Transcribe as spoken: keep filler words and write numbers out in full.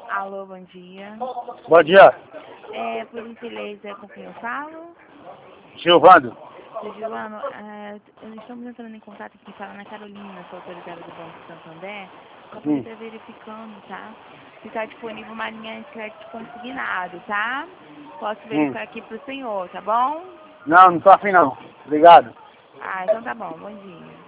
Alô, bom dia. Bom dia, É, por gentileza, com quem eu falo? Silvando. Seu Giovano, é, estamos entrando em contato aqui, fala na Carolina, sou autorizada do Banco Santander, só para Hum. estar verificando, tá? Se está disponível uma linha de crédito consignado, tá? Posso Hum. verificar aqui para o senhor, tá bom? Não, não tô afim não. Obrigado. Ah, então tá bom, bom dia.